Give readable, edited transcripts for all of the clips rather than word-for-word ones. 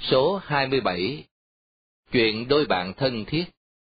Số 27. Chuyện đôi bạn thân thiết.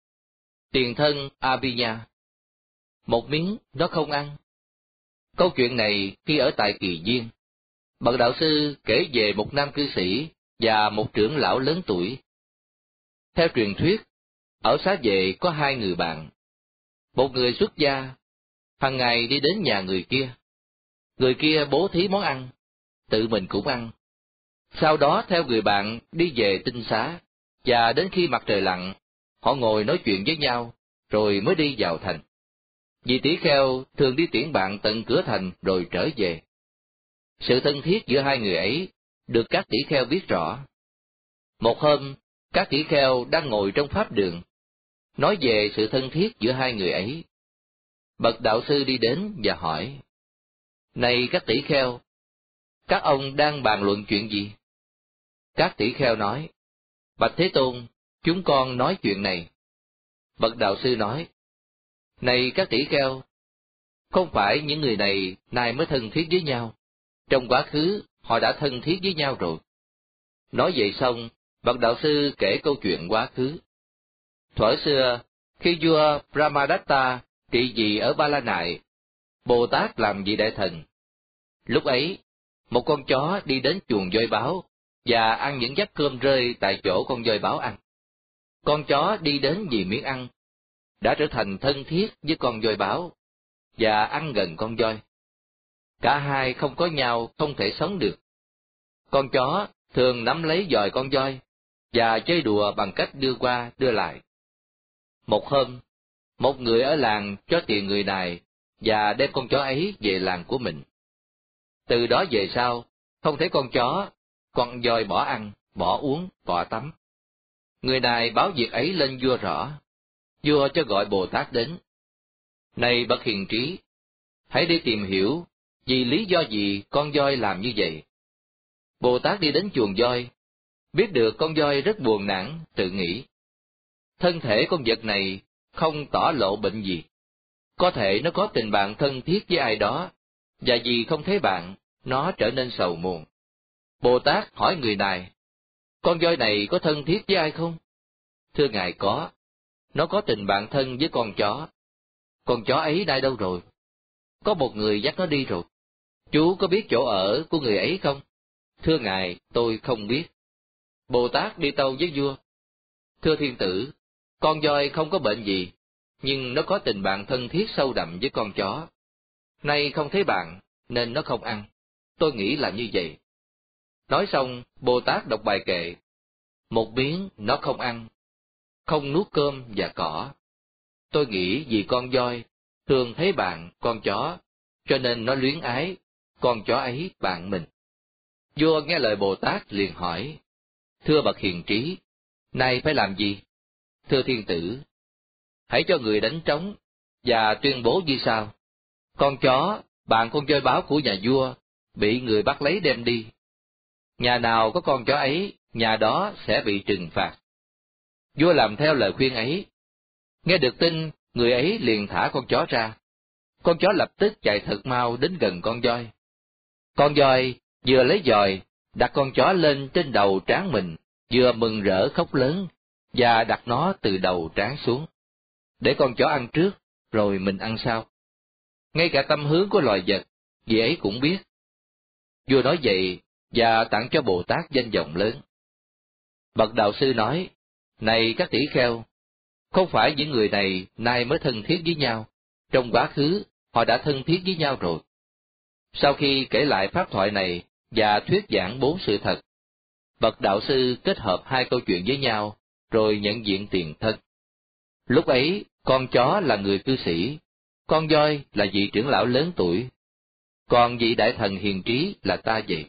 Tiền thân Abhinya. Một miếng nó không ăn. Câu chuyện này khi ở tại Kỳ Viên, bậc đạo sư kể về một nam cư sĩ và một trưởng lão lớn tuổi. Theo truyền thuyết, ở xá vệ có hai người bạn. Một người xuất gia, hàng ngày đi đến nhà người kia. Người kia bố thí món ăn, tự mình cũng ăn. Sau đó theo người bạn đi về tinh xá, và đến khi mặt trời lặn, họ ngồi nói chuyện với nhau, rồi mới đi vào thành. Vị tỷ kheo thường đi tiễn bạn tận cửa thành rồi trở về. Sự thân thiết giữa hai người ấy được các tỷ kheo biết rõ. Một hôm, các tỷ kheo đang ngồi trong pháp đường, nói về sự thân thiết giữa hai người ấy. Bậc đạo sư đi đến và hỏi: "Này các tỷ kheo, các ông đang bàn luận chuyện gì?" Các tỷ kheo nói: "Bạch Thế Tôn, chúng con nói chuyện này." Bậc đạo sư nói: "Này các tỷ kheo, không phải những người này nay mới thân thiết với nhau, trong quá khứ họ đã thân thiết với nhau rồi." Nói vậy xong, bậc đạo sư kể câu chuyện quá khứ. Thuở xưa, khi vua Brahmadatta trị vì ở Ba La Nại, Bồ Tát làm vị đại thần. Lúc ấy, một con chó đi đến chuồng voi báo và ăn những vắt cơm rơi tại chỗ con voi báo ăn. Con chó đi đến vì miếng ăn, đã trở thành thân thiết với con voi báo và ăn gần con voi. Cả hai không có nhau không thể sống được. Con chó thường nắm lấy giòi con voi và chơi đùa bằng cách đưa qua đưa lại. Một hôm, một người ở làng cho tiền người này và đem con chó ấy về làng của mình. Từ đó về sau, không thấy con voi bỏ ăn, bỏ uống, bỏ tắm. Người này báo việc ấy lên vua rõ. Vua cho gọi Bồ Tát đến. "Này bậc hiền trí, hãy đi tìm hiểu vì lý do gì con voi làm như vậy." Bồ Tát đi đến chuồng voi, biết được con voi rất buồn nản, tự nghĩ: thân thể con vật này không tỏ lộ bệnh gì. Có thể nó có tình bạn thân thiết với ai đó, và vì không thấy bạn, nó trở nên sầu muộn. Bồ Tát hỏi người này: "Con voi này có thân thiết với ai không?" "Thưa ngài có. Nó có tình bạn thân với con chó." "Con chó ấy đây đâu rồi?" "Có một người dắt nó đi rồi." "Chú có biết chỗ ở của người ấy không?" "Thưa ngài, tôi không biết." Bồ Tát đi tâu với vua: "Thưa thiên tử, con voi không có bệnh gì, nhưng nó có tình bạn thân thiết sâu đậm với con chó. Nay không thấy bạn, nên nó không ăn. Tôi nghĩ là như vậy." Nói xong, Bồ Tát đọc bài kệ: "Một miếng nó không ăn, không nuốt cơm và cỏ. Tôi nghĩ vì con voi thường thấy bạn, con chó, cho nên nó luyến ái, con chó ấy bạn mình." Vua nghe lời Bồ Tát liền hỏi: "Thưa bậc hiền trí, nay phải làm gì?" "Thưa thiên tử, hãy cho người đánh trống và tuyên bố như sau: con chó, bạn con voi báo của nhà vua, bị người bắt lấy đem đi. Nhà nào có con chó ấy, nhà đó sẽ bị trừng phạt." Vua làm theo lời khuyên ấy. Nghe được tin, người ấy liền thả con chó ra. Con chó lập tức chạy thật mau đến gần con voi. Con voi vừa lấy giòi, đặt con chó lên trên đầu trán mình, vừa mừng rỡ khóc lớn, và đặt nó từ đầu trán xuống. Để con chó ăn trước, rồi mình ăn sau. Ngay cả tâm hướng của loài vật, vị ấy cũng biết. Vua nói vậy, và tặng cho Bồ Tát danh vọng lớn. Bậc đạo sư nói: "Này các tỷ kheo, không phải những người này nay mới thân thiết với nhau, trong quá khứ họ đã thân thiết với nhau rồi." Sau khi kể lại pháp thoại này và thuyết giảng 4 sự thật, bậc đạo sư kết hợp 2 câu chuyện với nhau, rồi nhận diện tiền thân. Lúc ấy, con chó là người cư sĩ, con voi là vị trưởng lão lớn tuổi, còn vị đại thần hiền trí là ta vậy.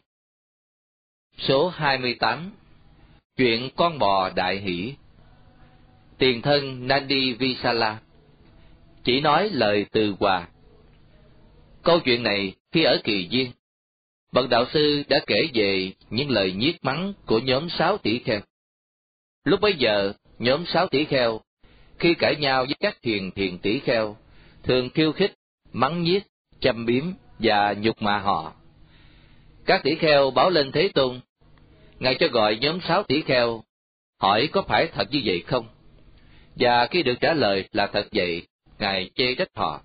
Số 28. Chuyện con bò đại hỷ. Tiền thân Nandi Visala chỉ nói lời từ hòa. Câu chuyện này khi ở Kỳ Viên, bậc đạo sư đã kể về những lời nhiếc mắng của nhóm 6 tỷ kheo. Lúc bấy giờ, nhóm 6 tỷ kheo khi cãi nhau với các thiền tỷ kheo, thường khiêu khích, mắng nhiếc, châm biếm và nhục mạ họ. Các tỷ kheo báo lên Thế Tôn: Ngài cho gọi nhóm 6 tỷ kheo, hỏi có phải thật như vậy không? Và khi được trả lời là thật vậy, Ngài chê trách họ.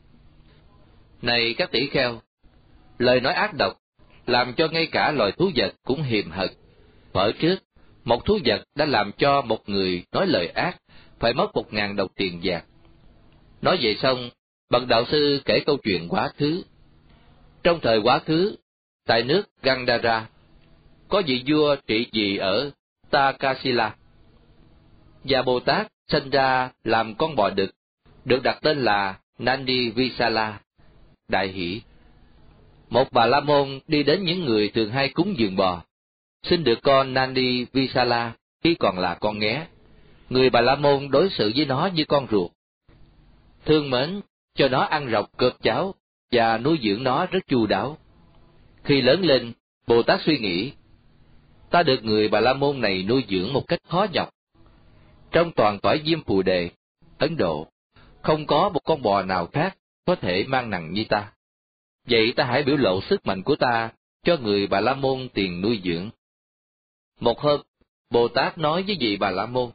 Này các tỷ kheo, lời nói ác độc, làm cho ngay cả loài thú vật cũng hiềm hận. Ở trước, một thú vật đã làm cho một người nói lời ác, phải mất 1.000 đồng tiền vàng. Nói vậy xong, bậc đạo sư kể câu chuyện quá khứ. Trong thời quá khứ, tại nước Gandhara, có vị vua trị vì ở Takasila. Và Bồ Tát sinh ra làm con bò đực, được đặt tên là Nandi Visala, đại hỷ. Một bà la môn đi đến những người thường hay cúng dường bò, xin được con Nandi Visala khi còn là con nghé. Người bà la môn đối xử với nó như con ruột, thương mến, cho nó ăn rọc cơm cháo và nuôi dưỡng nó rất chu đáo. Khi lớn lên, Bồ Tát suy nghĩ, ta được người bà la môn này nuôi dưỡng một cách khó nhọc. Trong toàn cõi Diêm Phù Đề, Ấn Độ, không có một con bò nào khác có thể mang nặng như ta. Vậy ta hãy biểu lộ sức mạnh của ta cho người bà la môn tiền nuôi dưỡng. Một hôm, Bồ Tát nói với vị bà la môn,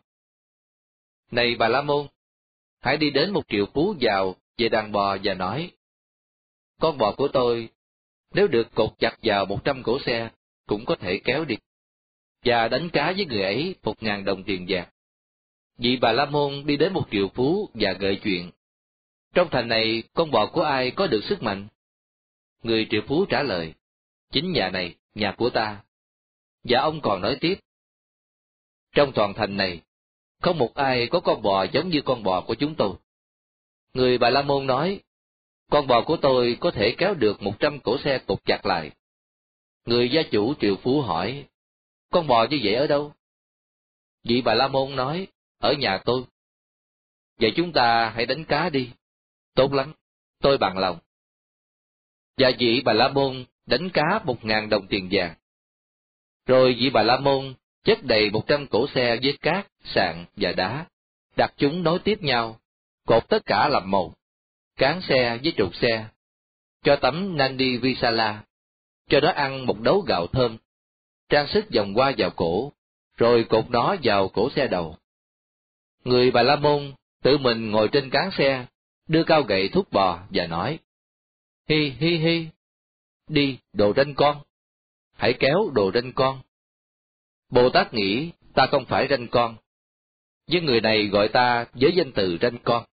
này bà la môn, hãy đi đến một triệu phú giàu về đàn bò và nói, con bò của tôi, nếu được cột chặt vào 100 cỗ xe, cũng có thể kéo đi, và đánh cá với người ấy 1.000 đồng tiền vàng. Vị bà la môn đi đến một triệu phú và gợi chuyện, trong thành này con bò của ai có được sức mạnh? Người triệu phú trả lời, chính nhà này, nhà của ta. Và ông còn nói tiếp, trong toàn thành này, không một ai có con bò giống như con bò của chúng tôi. Người bà la môn nói, con bò của tôi có thể kéo được 100 cỗ xe cột chặt lại. Người gia chủ triệu phú hỏi, con bò như vậy ở đâu? Vị bà la môn nói, ở nhà tôi. Vậy chúng ta hãy đánh cá đi. Tốt lắm, tôi bằng lòng. Và vị bà la môn đánh cá 1.000 đồng tiền vàng. Rồi vị bà la môn chất đầy 100 cỗ xe với cát, sạn và đá, đặt chúng nối tiếp nhau, cột tất cả làm một, cán xe với trục xe, cho tấm Nandi Visala, cho nó ăn một đấu gạo thơm, trang sức vòng hoa vào cổ, rồi cột nó vào cổ xe đầu. Người bà la môn tự mình ngồi trên cán xe, đưa cao gậy thúc bò và nói, hi hi hi, đi đồ ranh con, hãy kéo đồ ranh con. Bồ Tát nghĩ ta không phải ranh con, nhưng người này gọi ta với danh từ ranh con.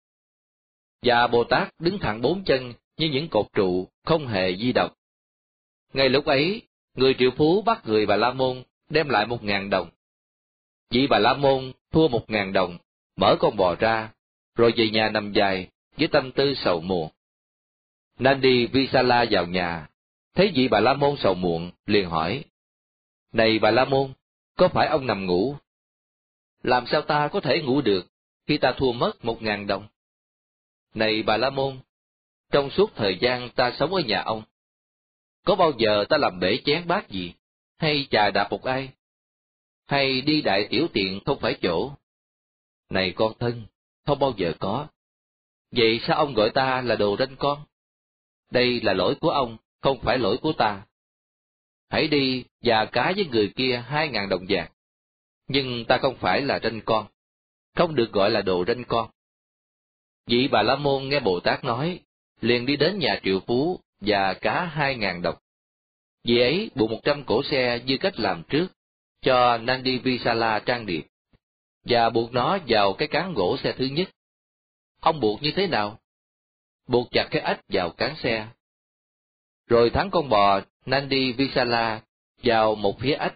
Và Bồ Tát đứng thẳng 4 chân như những cột trụ, không hề di động. Ngay lúc ấy, người triệu phú bắt người bà la môn đem lại 1.000 đồng. Vị bà la môn thua 1.000 đồng, mở con bò ra, rồi về nhà nằm dài với tâm tư sầu muộn. Nandi Visala vào nhà, thấy vị bà la môn sầu muộn, liền hỏi, này bà la môn, có phải ông nằm ngủ? Làm sao ta có thể ngủ được khi ta thua mất 1.000 đồng? Này bà la môn, trong suốt thời gian ta sống ở nhà ông, có bao giờ ta làm bể chén bát gì, hay chà đạp một ai, hay đi đại tiểu tiện không phải chỗ? Này con thân, không bao giờ có. Vậy sao ông gọi ta là đồ ranh con? Đây là lỗi của ông, không phải lỗi của ta. Hãy đi và cá với người kia 2.000 đồng vàng. Nhưng ta không phải là ranh con, không được gọi là đồ ranh con. Vị bà la môn nghe Bồ Tát nói, liền đi đến nhà triệu phú và cá 2.000 đồng. Vị ấy buộc 100 cỗ xe như cách làm trước, cho Nandi Visala trang điểm, và buộc nó vào cái cán gỗ xe thứ nhất. Ông buộc như thế nào? Buộc chặt cái ếch vào cán xe, rồi thắng con bò Nandi Visala vào một phía ếch,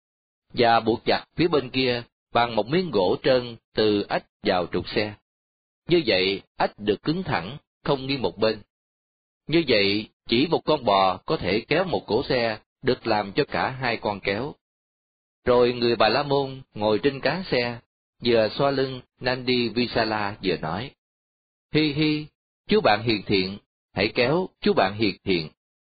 và buộc chặt phía bên kia bằng một miếng gỗ trơn từ ếch vào trục xe. Như vậy, ếch được cứng thẳng, không nghiêng một bên. Như vậy, chỉ một con bò có thể kéo một cỗ xe, được làm cho cả 2 con kéo. Rồi người bà la môn ngồi trên cán xe, vừa xoa lưng Nandi Visala vừa nói, hi hi, chú bạn hiền thiện, hãy kéo chú bạn hiền thiện.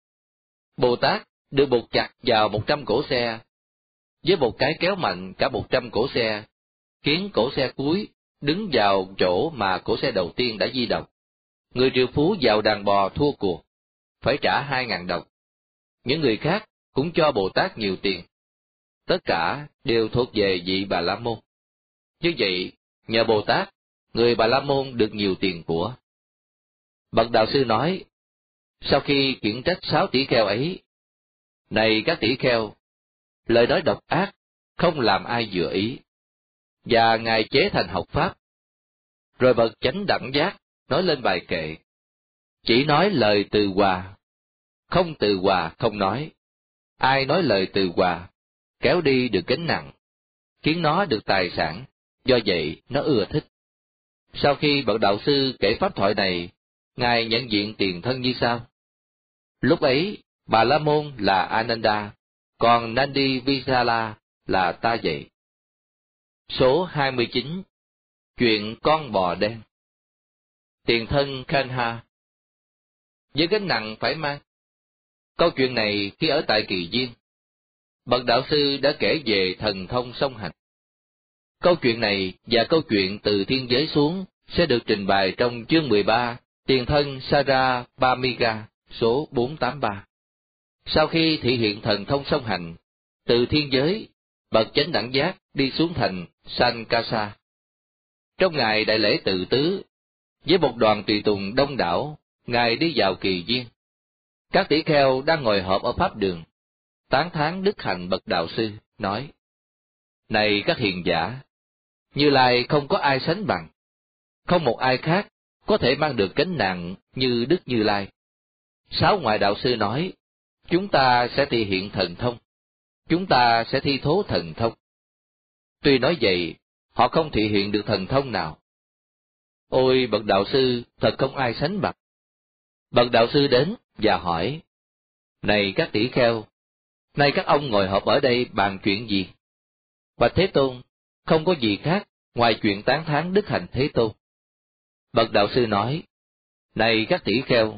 Bồ Tát được buộc chặt vào 100 cỗ xe, với một cái kéo mạnh cả 100 cỗ xe, khiến cỗ xe cuối đứng vào chỗ mà cỗ xe đầu tiên đã di động. Người triệu phú vào đàn bò thua cuộc, phải trả 2.000 đồng. Những người khác cũng cho Bồ Tát nhiều tiền. tất cả đều thuộc về vị Bà La Môn. Như vậy, nhờ Bồ Tát, người Bà La Môn được nhiều tiền của. Bậc đạo sư nói, sau khi khiển trách 6 tỷ kheo ấy, này các tỷ kheo, lời nói độc ác, không làm ai vừa ý, và Ngài chế thành học pháp. Rồi bậc chánh đẳng giác nói lên bài kệ, chỉ nói lời từ hòa, không từ hòa không nói. Ai nói lời từ hòa, kéo đi được gánh nặng, khiến nó được tài sản, do vậy nó ưa thích. Sau khi bậc đạo sư kể pháp thoại này, Ngài nhận diện tiền thân như sau. Lúc ấy, Bà La Môn là Ananda, còn Nandi Visala là ta vậy. Số 29. Chuyện con bò đen. Tiền thân Kanha. Với gánh nặng phải mang. Câu chuyện này khi ở tại Kỳ Viên, bậc đạo sư đã kể về thần thông song hành. Câu chuyện này và câu chuyện từ thiên giới xuống sẽ được trình bày trong chương 13, tiền thân Sarabhamiga, số 483. Sau khi thị hiện thần thông song hành, từ thiên giới, bậc chánh đẳng giác đi xuống thành Sankasa. Trong ngày đại lễ tự tứ, với một đoàn tùy tùng đông đảo, Ngài đi vào Kỳ Viên. Các tỷ kheo đang ngồi họp ở pháp đường, tán thán đức hạnh bậc đạo sư, nói: Này các hiền giả, Như Lai không có ai sánh bằng, không một ai khác có thể mang được gánh nặng như Đức Như Lai. 6 ngoại đạo sư nói, chúng ta sẽ thị hiện thần thông, chúng ta sẽ thi thố thần thông. Tuy nói vậy, họ không thị hiện được thần thông nào. Ôi bậc đạo sư, thật không ai sánh bằng. Bậc đạo sư đến và hỏi: Này các tỷ kheo, nay các ông ngồi họp ở đây bàn chuyện gì? Bạch Thế Tôn, không có gì khác ngoài chuyện tán thán đức hạnh Thế Tôn. Bậc đạo sư nói: Này các tỷ kheo,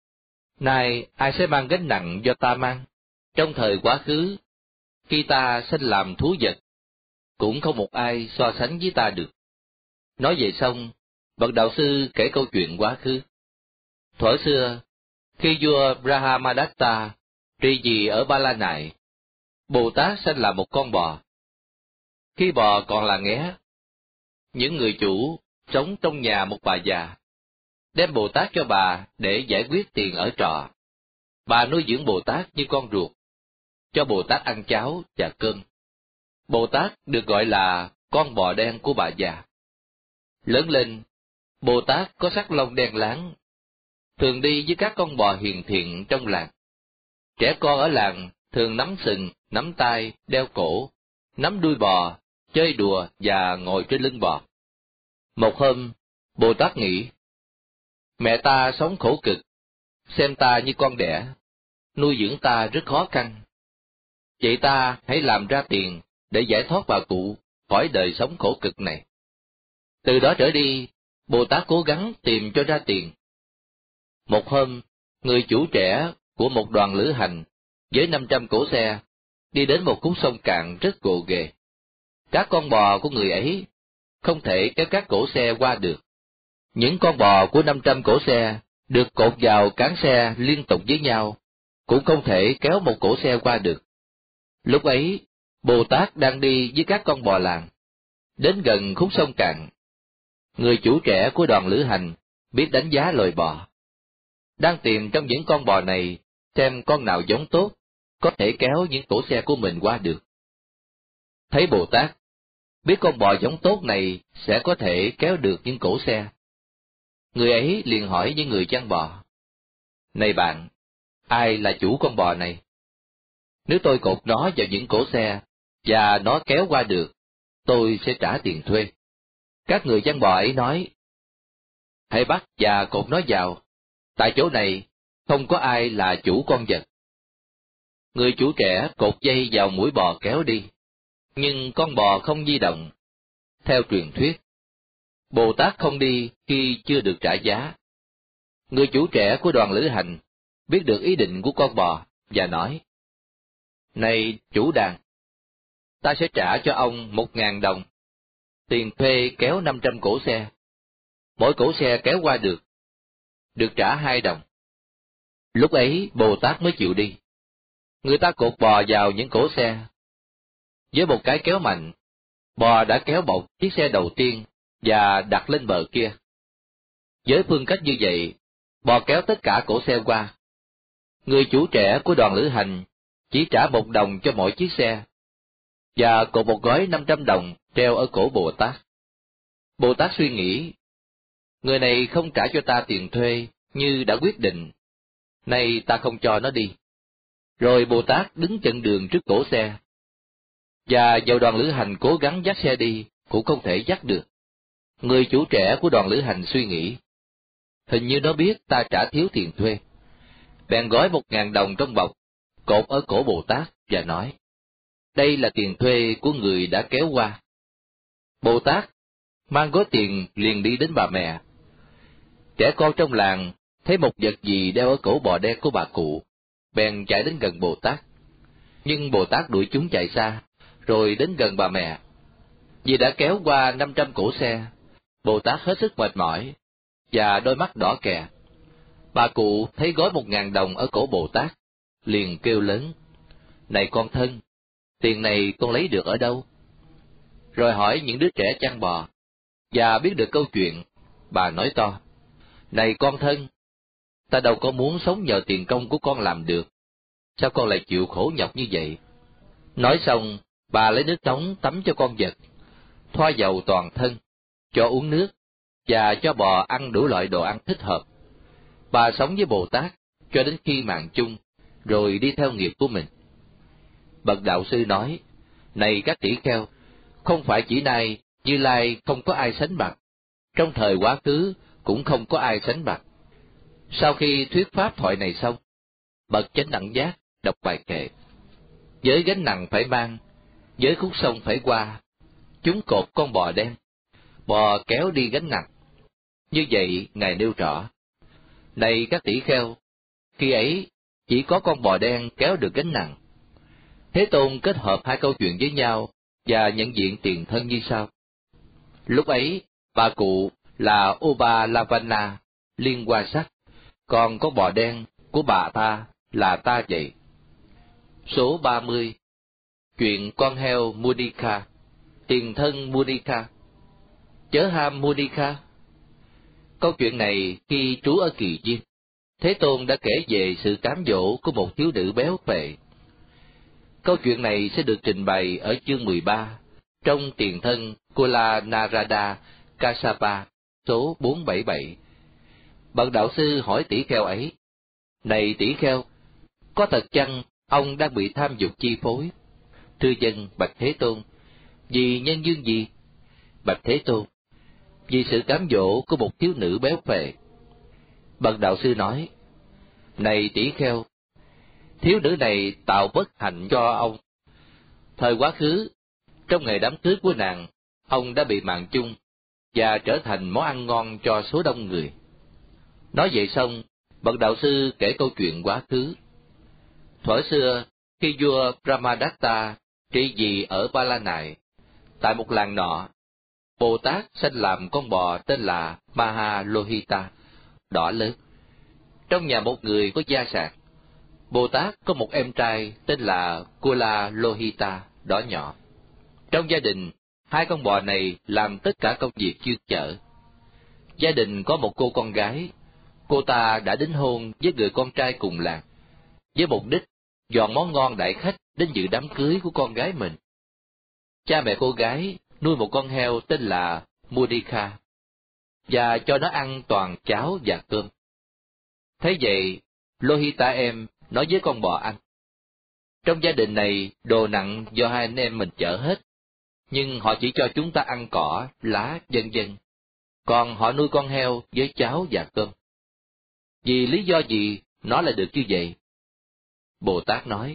nay ai sẽ mang gánh nặng do ta mang? Trong thời quá khứ, khi ta sinh làm thú vật, cũng không một ai so sánh với ta được. Nói về xong, bậc đạo sư kể câu chuyện quá khứ. Thuở xưa, khi vua Brahmadatta trị vì ở Ba La Nại, Bồ Tát sinh là một con bò. Khi bò còn là nghé, những người chủ sống trong nhà một bà già đem Bồ Tát cho bà để giải quyết tiền ở trọ. Bà nuôi dưỡng Bồ Tát như con ruột, cho Bồ Tát ăn cháo và cơm. Bồ Tát được gọi là con bò đen của bà già. Lớn lên, Bồ Tát có sắc lông đen láng, thường đi với các con bò hiền thiện trong làng. Trẻ con ở làng thường nắm sừng, nắm tay, đeo cổ, nắm đuôi bò, chơi đùa và ngồi trên lưng bò. Một hôm, Bồ Tát nghĩ, mẹ ta sống khổ cực, xem ta như con đẻ, nuôi dưỡng ta rất khó khăn. Vậy ta hãy làm ra tiền để giải thoát bà cụ khỏi đời sống khổ cực này. Từ đó trở đi, Bồ Tát cố gắng tìm cho ra tiền. Một hôm, người chủ trẻ của một đoàn lữ hành với 500 cỗ xe đi đến một khúc sông cạn rất gồ ghề. Các con bò của người ấy không thể kéo các cỗ xe qua được. Những con bò của 500 cỗ xe được cột vào cán xe liên tục với nhau, cũng không thể kéo một cỗ xe qua được. Lúc ấy, Bồ Tát đang đi với các con bò làng. Đến gần khúc sông cạn, người chủ trẻ của đoàn lữ hành biết đánh giá loài bò. Đang tìm trong những con bò này xem con nào giống tốt, có thể kéo những cỗ xe của mình qua được. Thấy Bồ Tát, biết con bò giống tốt này sẽ có thể kéo được những cỗ xe. Người ấy liền hỏi những người chăn bò: Này bạn, ai là chủ con bò này? Nếu tôi cột nó vào những cỗ xe, và nó kéo qua được, tôi sẽ trả tiền thuê. Các người chăn bò ấy nói: Hãy bắt và cột nó vào, tại chỗ này không có ai là chủ con vật. Người chủ trẻ cột dây vào mũi bò kéo đi, nhưng con bò không di động. Theo truyền thuyết, Bồ Tát không đi khi chưa được trả giá. Người chủ trẻ của đoàn lữ hành biết được ý định của con bò và nói: Này chủ đàn, ta sẽ trả cho ông 1.000 đồng, tiền thuê kéo 500 cỗ xe. Mỗi cỗ xe kéo qua được trả 2 đồng. Lúc ấy Bồ Tát mới chịu đi. Người ta cột bò vào những cỗ xe. Với một cái kéo mạnh, bò đã kéo bọc chiếc xe đầu tiên và đặt lên bờ kia. Với phương cách như vậy, bò kéo tất cả cỗ xe qua. Người chủ trẻ của đoàn lữ hành chỉ trả 1 đồng cho mỗi chiếc xe, và cột một gói 500 đồng treo ở cổ Bồ Tát. Bồ Tát suy nghĩ, người này không trả cho ta tiền thuê như đã quyết định, nay ta không cho nó đi. Rồi Bồ Tát đứng chặn đường trước cổ xe, và dầu đoàn lữ hành cố gắng dắt xe đi, cũng không thể dắt được. Người chủ trẻ của đoàn lữ hành suy nghĩ, hình như nó biết ta trả thiếu tiền thuê. Bèn gói 1.000 đồng trong bọc, cột ở cổ Bồ Tát và nói, đây là tiền thuê của người đã kéo qua. Bồ Tát mang gói tiền liền đi đến bà mẹ. Trẻ con trong làng thấy một vật gì đeo ở cổ bò đen của bà cụ, bèn chạy đến gần Bồ Tát. Nhưng Bồ Tát đuổi chúng chạy xa, rồi đến gần bà mẹ. Vì đã kéo qua 500 cỗ xe, Bồ Tát hết sức mệt mỏi, và đôi mắt đỏ kè. Bà cụ thấy gói 1.000 đồng ở cổ Bồ Tát, liền kêu lớn, này con thân, tiền này con lấy được ở đâu? Rồi hỏi những đứa trẻ chăn bò, và biết được câu chuyện, bà nói to, này con thân, ta đâu có muốn sống nhờ tiền công của con làm được, sao con lại chịu khổ nhọc như vậy? Nói xong, bà lấy nước nóng tắm cho con vật, thoa dầu toàn thân, cho uống nước, và cho bò ăn đủ loại đồ ăn thích hợp. Bà sống với Bồ Tát cho đến khi mạng chung, rồi đi theo nghiệp của mình. Bậc đạo sư nói, này các tỷ kheo, không phải chỉ nay Như Lai không có ai sánh bằng, trong thời quá khứ cũng không có ai sánh bằng. Sau khi thuyết pháp thoại này xong, bậc chánh đẳng giác đọc bài kệ, với gánh nặng phải mang, với khúc sông phải qua, chúng cột con bò đen, bò kéo đi gánh nặng. Như vậy Ngài nêu rõ, này các tỷ kheo, khi ấy chỉ có con bò đen kéo được gánh nặng. Thế Tôn kết hợp hai câu chuyện với nhau và nhận diện tiền thân như sau. Lúc ấy, bà cụ là Ubalavana, liên hoa sắc, còn con bò đen của bà ta là ta vậy. Số 30. Chuyện con heo Mudika, tiền thân Mudika. Chớ ham Mudika. Câu chuyện này khi trú ở Kỳ Diên, Thế Tôn đã kể về sự cám dỗ của một thiếu nữ béo phệ. Câu chuyện này sẽ được trình bày ở chương 13, trong tiền thân Kula Narada Kassapa, số 477. Bậc đạo sư hỏi tỷ kheo ấy, này tỷ kheo, có thật chăng ông đang bị tham dục chi phối? Thưa dân, bạch Thế Tôn. Vì nhân duyên gì? Bạch Thế Tôn, vì sự cám dỗ của một thiếu nữ béo phệ. Bậc đạo sư nói, này tỷ kheo, thiếu nữ này tạo bất hạnh cho ông. Thời quá khứ, trong ngày đám cưới của nàng, ông đã bị mạng chung, và trở thành món ăn ngon cho số đông người. Nói vậy xong, bậc đạo sư kể câu chuyện quá khứ. Thuở xưa, khi vua Brahmadatta trị vì ở Ba La Nại, tại một làng nọ, Bồ Tát sanh làm con bò tên là Mahalohita, đỏ lớn. Trong nhà một người có gia sản, Bồ Tát có một em trai tên là Kula Lohita, đỏ nhỏ. Trong gia đình, hai con bò này làm tất cả công việc chuyên chở. Gia đình có một cô con gái, cô ta đã đính hôn với người con trai cùng làng, với mục đích dọn món ngon đãi khách đến dự đám cưới của con gái mình. Cha mẹ cô gái nuôi một con heo tên là Mudika, và cho nó ăn toàn cháo và cơm. Thế vậy, Lohita em nói với con bò ăn, trong gia đình này đồ nặng do hai anh em mình chở hết, nhưng họ chỉ cho chúng ta ăn cỏ, lá, vân vân, còn họ nuôi con heo với cháo và cơm. Vì lý do gì nó lại được như vậy? Bồ Tát nói,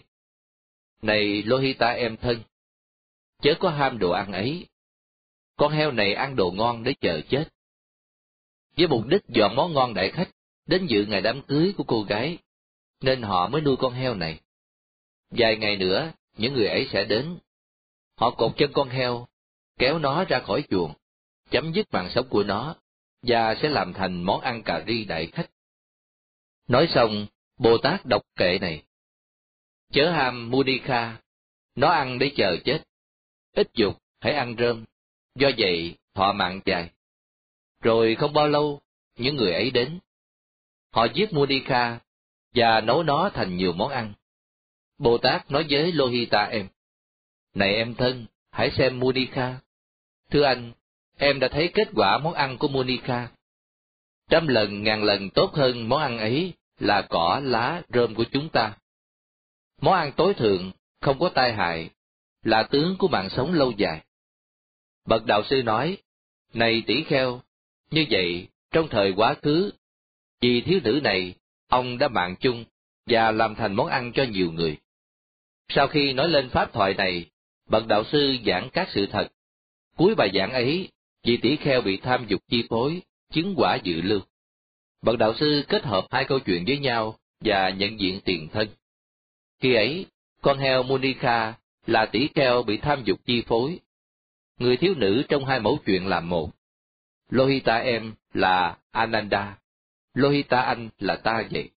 này Lohita em thân, chớ có ham đồ ăn ấy. Con heo này ăn đồ ngon để chờ chết. Với mục đích dọn món ngon đãi khách đến dự ngày đám cưới của cô gái, nên họ mới nuôi con heo này. Vài ngày nữa, những người ấy sẽ đến. Họ cột chân con heo, kéo nó ra khỏi chuồng, chấm dứt mạng sống của nó, và sẽ làm thành món ăn cà ri đãi khách. Nói xong, Bồ Tát đọc kệ này. Chớ ham Mudika, nó ăn để chờ chết, ít dục, hãy ăn rơm, do vậy thọ mạng dài. Rồi không bao lâu, những người ấy đến. Họ giết Monica và nấu nó thành nhiều món ăn. Bồ Tát nói với Lohita em: Này em thân, hãy xem Monica. Thưa anh, em đã thấy kết quả món ăn của Monica. 100 lần, 1000 lần tốt hơn món ăn ấy là cỏ, lá, rơm của chúng ta. Món ăn tối thượng, không có tai hại, là tướng của mạng sống lâu dài. Bậc đạo sư nói: Này tỷ kheo, như vậy, trong thời quá khứ, vì thiếu nữ này, ông đã mạng chung và làm thành món ăn cho nhiều người. Sau khi nói lên pháp thoại này, bậc đạo sư giảng các sự thật. Cuối bài giảng ấy, vị tỷ kheo bị tham dục chi phối, chứng quả dự lưu. Bậc đạo sư kết hợp hai câu chuyện với nhau và nhận diện tiền thân. Khi ấy, con heo Monica là tỷ kheo bị tham dục chi phối. Người thiếu nữ trong hai mẫu chuyện là một. Lohita em là Ananda, Lohita anh là ta vậy.